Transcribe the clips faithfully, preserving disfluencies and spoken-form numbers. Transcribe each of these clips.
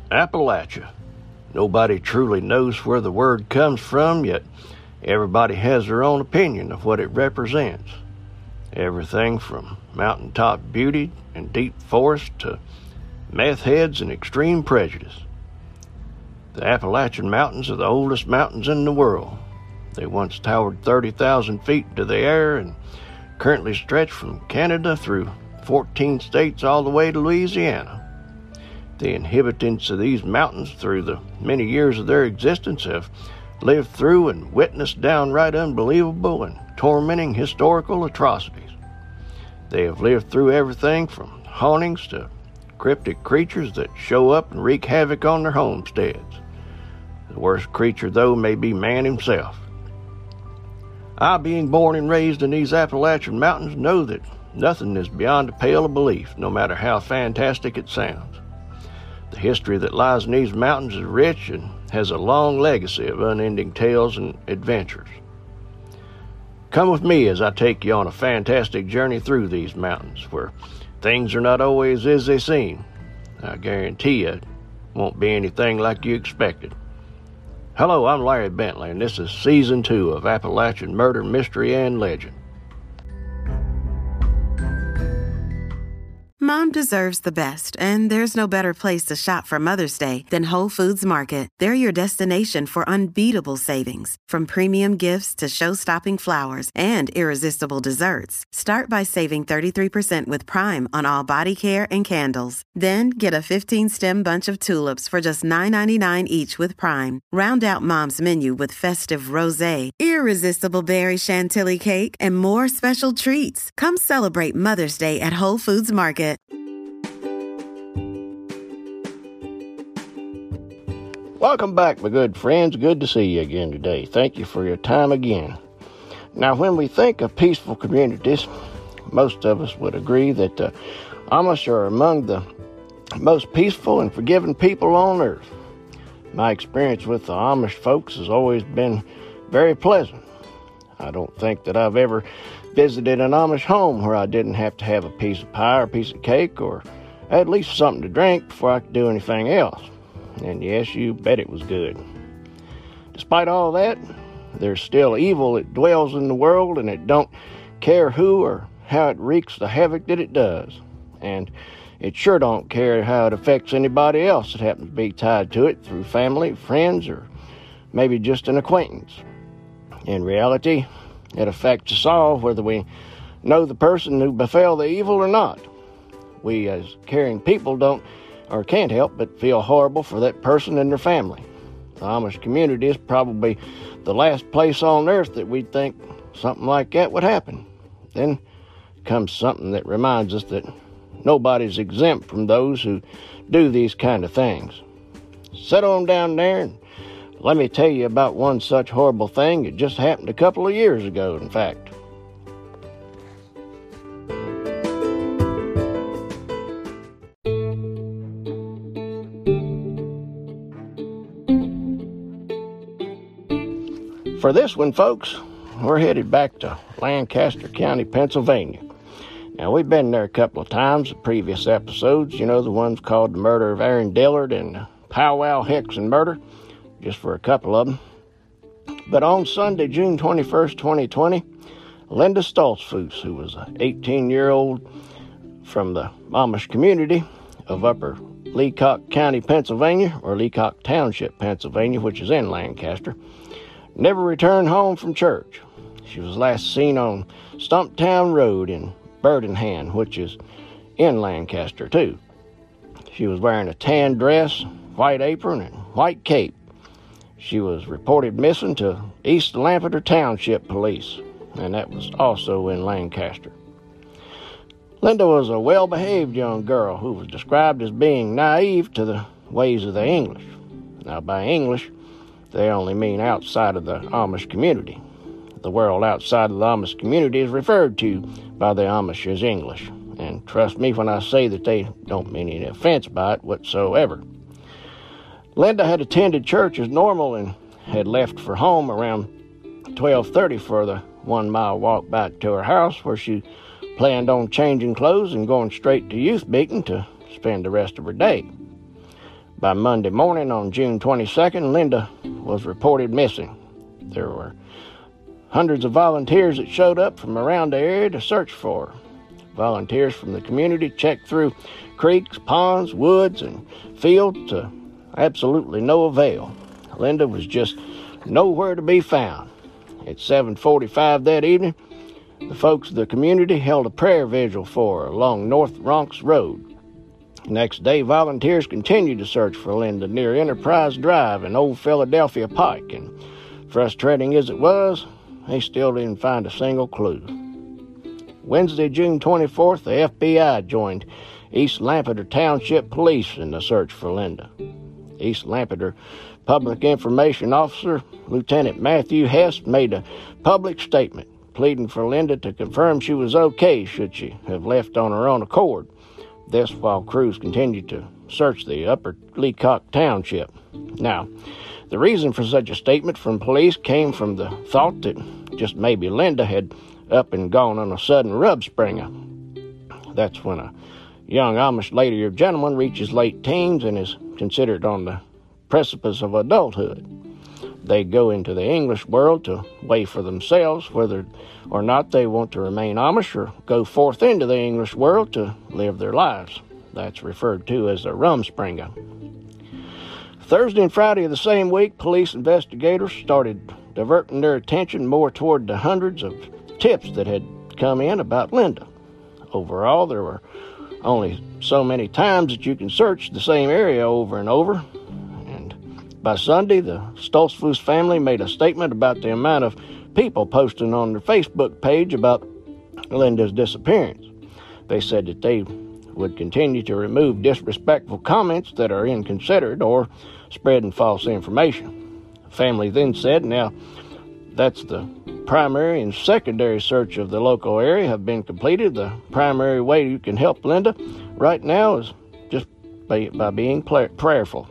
Appalachia. Nobody truly knows where the word comes from, yet everybody has their own opinion of what it represents. Everything from mountaintop beauty and deep forest to meth heads and extreme prejudice. The Appalachian Mountains are the oldest mountains in the world. They once towered thirty thousand feet into the air and currently stretch from Canada through fourteen states all the way to Louisiana. The inhabitants of these mountains, through the many years of their existence, have lived through and witnessed downright unbelievable and tormenting historical atrocities. They have lived through everything from hauntings to cryptic creatures that show up and wreak havoc on their homesteads. The worst creature, though, may be man himself. I, being born and raised in these Appalachian Mountains, know that nothing is beyond the pale of belief, no matter how fantastic it sounds. The history that lies in these mountains is rich and has a long legacy of unending tales and adventures. Come with me as I take you on a fantastic journey through these mountains, where things are not always as they seem. I guarantee you it won't be anything like you expected. Hello, I'm Larry Bentley, and this is Season two of Appalachian Murder, Mystery, and Legend. Mom deserves the best, and there's no better place to shop for Mother's Day than Whole Foods Market. They're your destination for unbeatable savings, from premium gifts to show-stopping flowers and irresistible desserts. Start by saving thirty-three percent with Prime on all body care and candles. Then get a fifteen-stem bunch of tulips for just nine ninety-nine each with Prime. Round out Mom's menu with festive rosé, irresistible berry chantilly cake, and more special treats. Come celebrate Mother's Day at Whole Foods Market. Welcome back, my good friends. Good to see you again today. Thank you for your time again. Now, when we think of peaceful communities, most of us would agree that the Amish are among the most peaceful and forgiving people on earth. My experience with the Amish folks has always been very pleasant. I don't think that I've ever visited an Amish home where I didn't have to have a piece of pie or a piece of cake or at least something to drink before I could do anything else. And yes, you bet it was good. Despite all that, there's still evil that dwells in the world, and it don't care who or how it wreaks the havoc that it does. And it sure don't care how it affects anybody else that happens to be tied to it through family, friends, or maybe just an acquaintance. In reality, it affects us all whether we know the person who befell the evil or not. We as caring people don't or can't help but feel horrible for that person and their family. The Amish community is probably the last place on earth that we'd think something like that would happen. Then comes something that reminds us that nobody's exempt from those who do these kind of things. Sit on down there and let me tell you about one such horrible thing that just happened a couple of years ago, in fact. For this one, folks, we're headed back to Lancaster County, Pennsylvania. Now, we've been there a couple of times in previous episodes, you know, the ones called The Murder of Aaron Dillard and Powwow Hickson Murder, just for a couple of them. But on Sunday, June twenty-first, twenty twenty, Linda Stoltzfus, who was an eighteen-year-old from the Amish community of Upper Leacock County, Pennsylvania, or Leacock Township, Pennsylvania, which is in Lancaster, never returned home from church. She was last seen on Stumptown Road in Burdenham, which is in Lancaster, too. She was wearing a tan dress, white apron, and white cape. She was reported missing to East Lampeter Township Police, and that was also in Lancaster. Linda was a well-behaved young girl who was described as being naive to the ways of the English. Now, by English, they only mean outside of the Amish community. The world outside of the Amish community is referred to by the Amish as English. And trust me when I say that they don't mean any offense by it whatsoever. Linda had attended church as normal and had left for home around twelve thirty for the one-mile walk back to her house, where she planned on changing clothes and going straight to youth meeting to spend the rest of her day. By Monday morning on June twenty-second, Linda was reported missing. There were hundreds of volunteers that showed up from around the area to search for her. Volunteers from the community checked through creeks, ponds, woods, and fields to absolutely no avail. Linda was just nowhere to be found. At seven forty-five that evening, the folks of the community held a prayer vigil for her along North Ronks Road. Next day, volunteers continued to search for Linda near Enterprise Drive and Old Philadelphia Pike, and frustrating as it was, they still didn't find a single clue. Wednesday, June twenty-fourth, the F B I joined East Lampeter Township Police in the search for Linda. East Lampeter Public Information Officer Lieutenant Matthew Hess made a public statement pleading for Linda to confirm she was okay should she have left on her own accord. This while crews continued to search the upper Leacock Township. Now, the reason for such a statement from police came from the thought that just maybe Linda had up and gone on a sudden rub springer. That's when a young Amish lady or gentleman reaches late teens and is considered on the precipice of adulthood. They go into the English world to weigh for themselves whether or not they want to remain Amish or go forth into the English world to live their lives. That's referred to as a rumspringa. Thursday and Friday of the same week, police investigators started diverting their attention more toward the hundreds of tips that had come in about Linda. Overall, there were only so many times that you can search the same area over and over. By Sunday, the Stoltzfus family made a statement about the amount of people posting on their Facebook page about Linda's disappearance. They said that they would continue to remove disrespectful comments that are inconsiderate or spreading false information. The family then said, now that's the primary and secondary search of the local area have been completed. The primary way you can help Linda right now is just by, by being play, prayerful.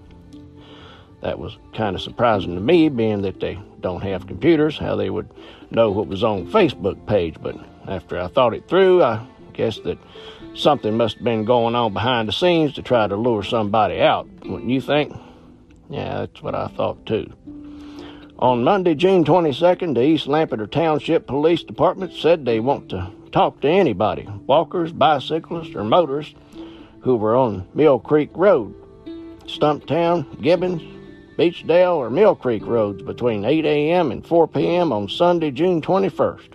That was kind of surprising to me, being that they don't have computers, how they would know what was on Facebook page. But after I thought it through, I guess that something must have been going on behind the scenes to try to lure somebody out. Wouldn't you think? Yeah, that's what I thought too. On Monday, June twenty-second, the East Lampeter Township Police Department said they want to talk to anybody, walkers, bicyclists, or motorists, who were on Mill Creek Road, Stumptown, Gibbons, Beechdale, or Mill Creek roads between eight a.m. and four p.m. on Sunday, June twenty-first.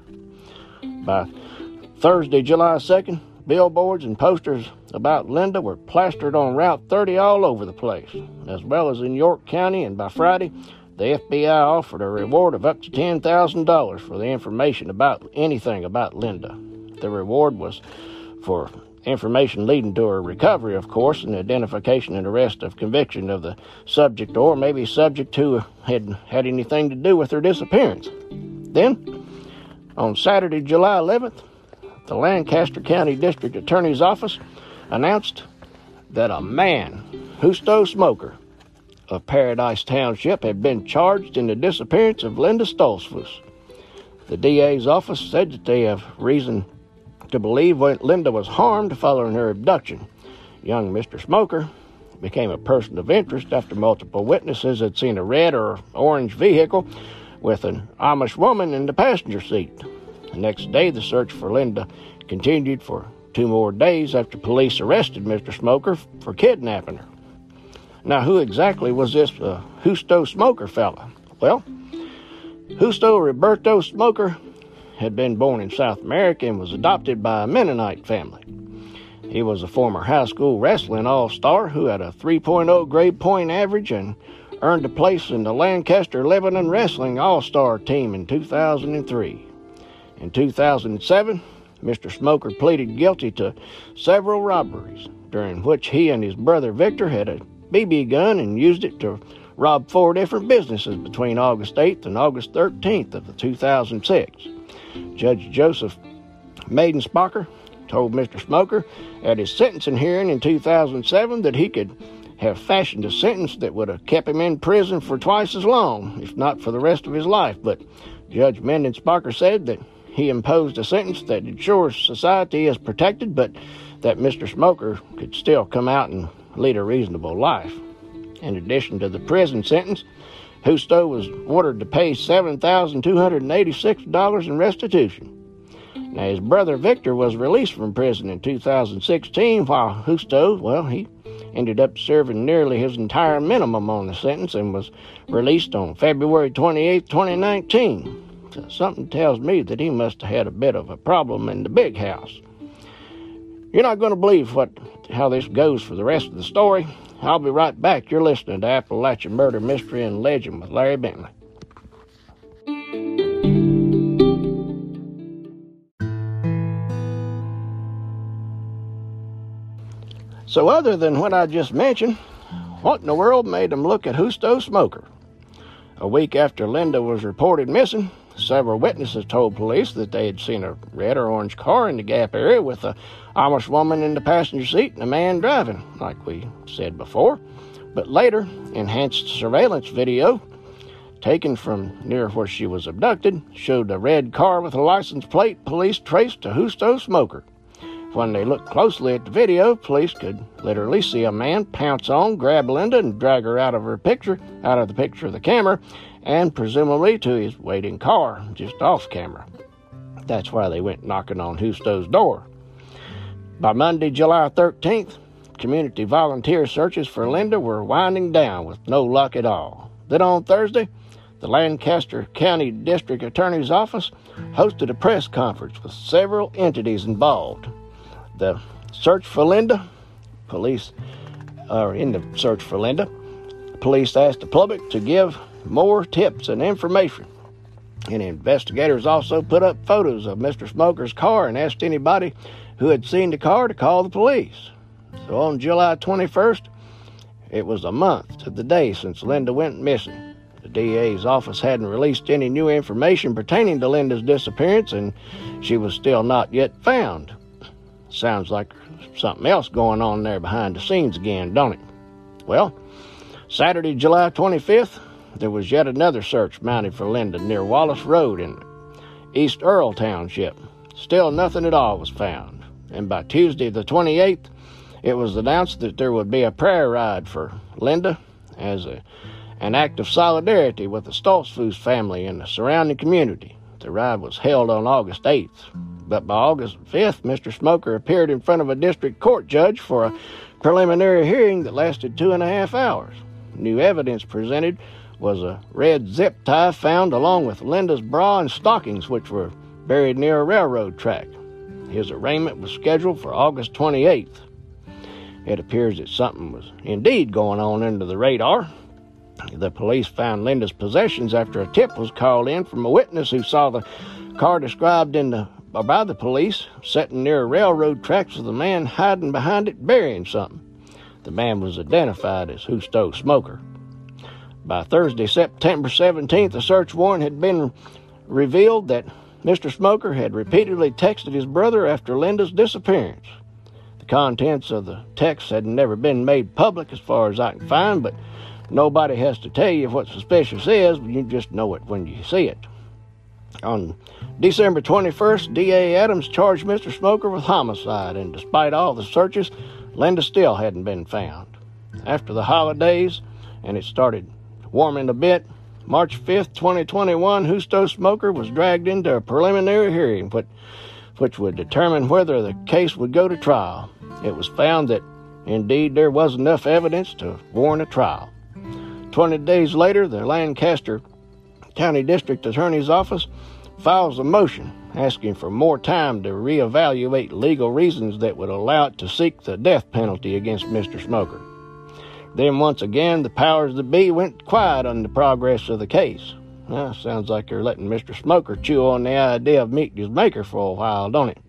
By Thursday, July second, billboards and posters about Linda were plastered on Route thirty all over the place, as well as in York County, and by Friday, the F B I offered a reward of up to ten thousand dollars for the information about anything about Linda. The reward was for information leading to her recovery, of course, and identification and arrest of conviction of the subject, or maybe subject who had had anything to do with her disappearance. Then, on Saturday, July eleventh, the Lancaster County District Attorney's Office announced that a man, Justo Smoker, of Paradise Township, had been charged in the disappearance of Linda Stoltzfus. The D A's office said that they have reason to believe Linda was harmed following her abduction. Young Mister Smoker became a person of interest after multiple witnesses had seen a red or orange vehicle with an Amish woman in the passenger seat. The next day, the search for Linda continued for two more days after police arrested Mister Smoker for kidnapping her. Now, who exactly was this uh, Justo Smoker fella? Well, Justo Roberto Smoker had been born in South America and was adopted by a Mennonite family. He was a former high school wrestling all-star who had a three point oh grade point average and earned a place in the Lancaster Lebanon Wrestling All-Star team in two thousand three. In two thousand seven, Mister Smoker pleaded guilty to several robberies, during which he and his brother Victor had a B B gun and used it to rob four different businesses between August eighth and August thirteenth of the two thousand six. Judge Joseph Maidenspacher told Mister Smoker at his sentencing hearing in two thousand seven that he could have fashioned a sentence that would have kept him in prison for twice as long, if not for the rest of his life. But Judge Maidenspacher said that he imposed a sentence that ensures society is protected, but that Mister Smoker could still come out and lead a reasonable life. In addition to the prison sentence, Husto was ordered to pay seven thousand two hundred eighty-six dollars in restitution. Now, his brother Victor was released from prison in two thousand sixteen, while Husto, well, he ended up serving nearly his entire minimum on the sentence and was released on February twenty-eighth, twenty nineteen. So something tells me that he must have had a bit of a problem in the big house. You're not going to believe what how this goes for the rest of the story. I'll be right back. You're listening to Appalachian Murder, Mystery, and Legend with Larry Bentley. So other than what I just mentioned, what in the world made them look at Husto Smoker? A week after Linda was reported missing, several witnesses told police that they had seen a red or orange car in the Gap area with a Amish woman in the passenger seat and a man driving, like we said before. But later, enhanced surveillance video taken from near where she was abducted showed a red car with a license plate police traced to Husto Smoker. When they looked closely at the video, police could literally see a man pounce on, grab Linda, and drag her out of her picture, out of the picture of the camera, and presumably to his waiting car, just off camera. That's why they went knocking on Husto's door. By Monday, July thirteenth, community volunteer searches for Linda were winding down with no luck at all. Then on Thursday, the Lancaster County District Attorney's Office hosted a press conference with several entities involved. The search for Linda, police, or in the search for Linda, police asked the public to give more tips and information. And investigators also put up photos of Mister Smoker's car and asked anybody who had seen the car to call the police. So on July twenty-first, it was a month to the day since Linda went missing. The D A's office hadn't released any new information pertaining to Linda's disappearance, and she was still not yet found. Sounds like something else going on there behind the scenes again, don't it? Well, Saturday, July twenty-fifth, there was yet another search mounted for Linda near Wallace Road in East Earl Township. Still nothing at all was found. And by Tuesday the twenty-eighth, it was announced that there would be a prayer ride for Linda as a, an act of solidarity with the Stoltzfus family and the surrounding community. The ride was held on August eighth. But by August fifth, Mister Smoker appeared in front of a district court judge for a preliminary hearing that lasted two and a half hours. New evidence presented was a red zip tie found along with Linda's bra and stockings, which were buried near a railroad track. His arraignment was scheduled for August twenty-eighth. It appears that something was indeed going on under the radar. The police found Linda's possessions after a tip was called in from a witness who saw the car described in the, by the police sitting near railroad tracks with a man hiding behind it burying something. The man was identified as Husto Smoker. By Thursday, September seventeenth, a search warrant had been revealed that Mister Smoker had repeatedly texted his brother after Linda's disappearance. The contents of the text had never been made public as far as I can find, but nobody has to tell you what suspicious is, you just know it when you see it. On December twenty-first, D A Adams charged Mister Smoker with homicide, and despite all the searches, Linda still hadn't been found. After the holidays, and it started warming a bit, March fifth, twenty twenty-one, Husto Smoker was dragged into a preliminary hearing which, which would determine whether the case would go to trial. It was found that, indeed, there was enough evidence to warrant a trial. Twenty days later, the Lancaster County District Attorney's Office files a motion asking for more time to reevaluate legal reasons that would allow it to seek the death penalty against Mister Smoker. Then once again, the powers that be went quiet on the progress of the case. Well, sounds like they're letting Mister Smoker chew on the idea of meeting his maker for a while, don't it?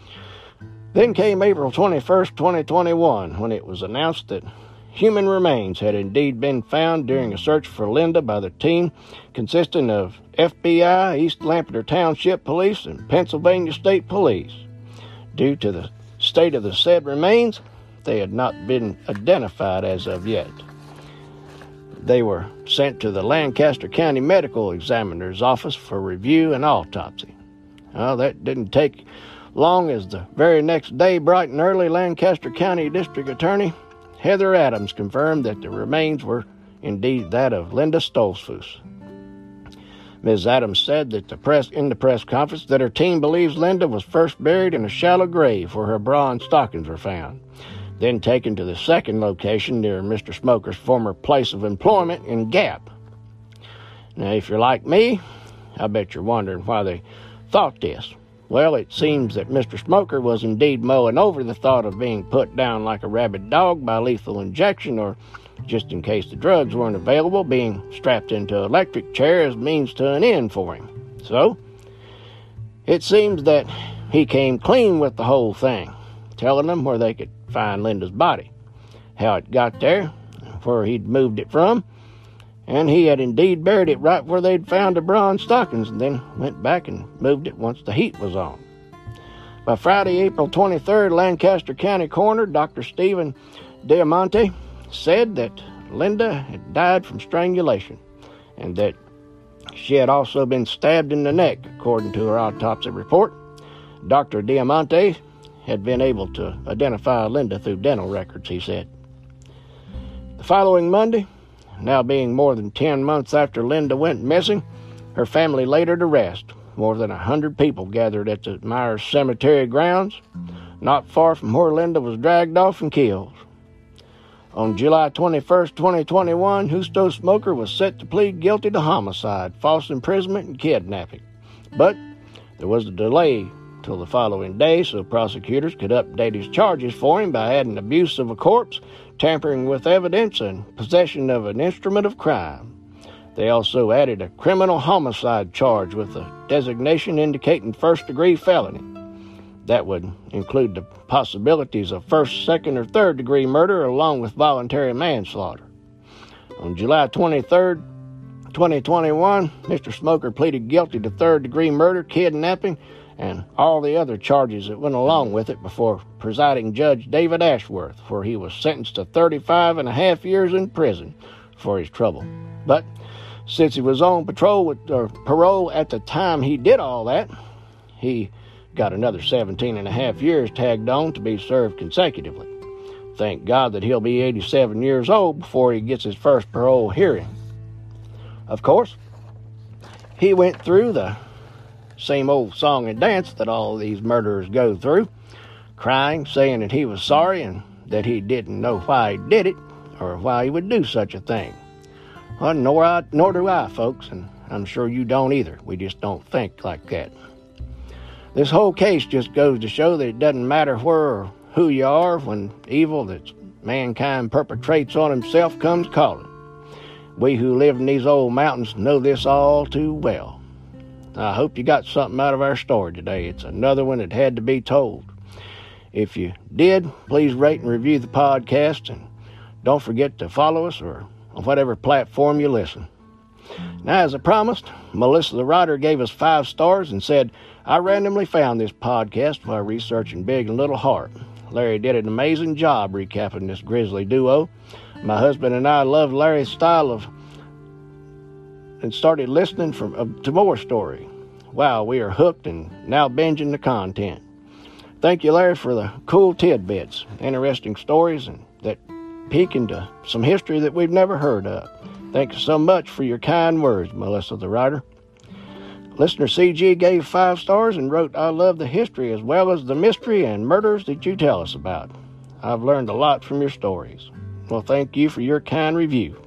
Then came April twenty-first, twenty twenty-one, when it was announced that human remains had indeed been found during a search for Linda by the team consisting of F B I, East Lampeter Township Police, and Pennsylvania State Police. Due to the state of the said remains, they had not been identified as of yet. They were sent to the Lancaster County Medical Examiner's Office for review and autopsy. Well, that didn't take long, as the very next day, bright and early, Lancaster County District Attorney Heather Adams confirmed that the remains were indeed that of Linda Stoltzfus. Miz Adams said that the press in the press conference that her team believes Linda was first buried in a shallow grave where her bra and stockings were found, then taken to the second location near Mister Smoker's former place of employment in Gap. Now, if you're like me, I bet you're wondering why they thought this. Well, it seems that Mister Smoker was indeed mulling over the thought of being put down like a rabid dog by lethal injection, or just in case the drugs weren't available, being strapped into an electric chair as means to an end for him. So, it seems that he came clean with the whole thing, telling them where they could find Linda's body, how it got there, where he'd moved it from, and he had indeed buried it right where they'd found the bra and stockings, and then went back and moved it once the heat was on. By Friday, April twenty-third, Lancaster County Coroner Doctor Stephen Diamante said that Linda had died from strangulation, and that she had also been stabbed in the neck, according to her autopsy report. Doctor Diamante had been able to identify Linda through dental records, he said. The following Monday, now being more than ten months after Linda went missing, her family laid her to rest. More than a hundred people gathered at the Myers Cemetery grounds, not far from where Linda was dragged off and killed. On July twenty-first, twenty twenty-one, Justo Smoker was set to plead guilty to homicide, false imprisonment, and kidnapping. But there was a delay till the following day so prosecutors could update his charges for him by adding abuse of a corpse, tampering with evidence, and possession of an instrument of crime. They also added a criminal homicide charge with a designation indicating first-degree felony. That would include the possibilities of first, second, or third-degree murder along with voluntary manslaughter. On July twenty-third, twenty twenty-one, Mister Smoker pleaded guilty to third-degree murder, kidnapping, and all the other charges that went along with it before presiding Judge David Ashworth, where he was sentenced to thirty-five and a half years in prison for his trouble. But since he was on patrol with, or parole at the time he did all that, he got another seventeen and a half years tagged on to be served consecutively. Thank God that he'll be eighty-seven years old before he gets his first parole hearing. Of course, he went through the same old song and dance that all these murderers go through, crying, saying that he was sorry and that he didn't know why he did it or why he would do such a thing. Well, nor, I, nor do I, folks, and I'm sure you don't either. We just don't think like that. This whole case just goes to show that it doesn't matter where or who you are when evil that mankind perpetrates on himself comes calling. We who live in these old mountains know this all too well. I hope you got something out of our story today. It's another one that had to be told. If you did, please rate and review the podcast, and don't forget to follow us or on whatever platform you listen. Now, as I promised, Melissa the writer gave us five stars and said, "I randomly found this podcast while researching Big and Little Heart. Larry did an amazing job recapping this grisly duo. My husband and I loved Larry's style of and started listening from uh, to more story. Wow, we are hooked and now binging the content. Thank you, Larry, for the cool tidbits, interesting stories, and that peek into some history that we've never heard of. Thank you so much for your kind words, Melissa the writer." Listener C G gave five stars and wrote, "I love the history as well as the mystery and murders that you tell us about. I've learned a lot from your stories." Well, thank you for your kind review.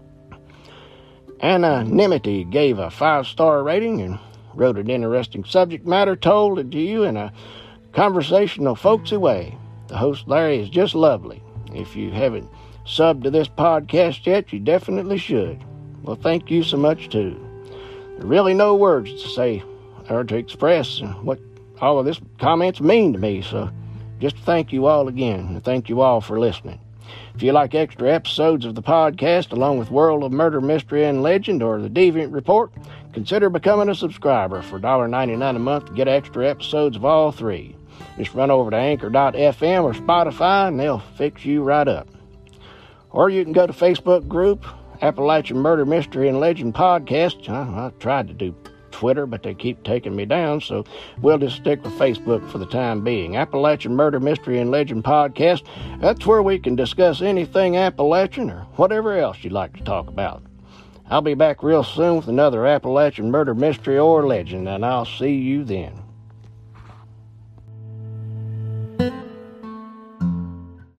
Anonymity gave a five-star rating and wrote an interesting subject matter told it to you in a conversational, folksy way. The host, Larry, is just lovely. If you haven't subbed to this podcast yet, you definitely should. Well, thank you so much, too. There are really no words to say or to express what all of this comments mean to me, so just thank you all again, and thank you all for listening. If you like extra episodes of the podcast, along with World of Murder, Mystery, and Legend, or the Deviant Report, consider becoming a subscriber for one dollar and ninety-nine cents a month to get extra episodes of all three. Just run over to anchor dot f m or Spotify, and they'll fix you right up. Or you can go to Facebook group, Appalachian Murder, Mystery, and Legend Podcast. I, I tried to do Twitter, but they keep taking me down, so we'll just stick with Facebook for the time being. Appalachian Murder, Mystery, and Legend Podcast. That's where we can discuss anything Appalachian or whatever else you'd like to talk about. I'll be back real soon with another Appalachian Murder, Mystery, or Legend, and I'll see you then.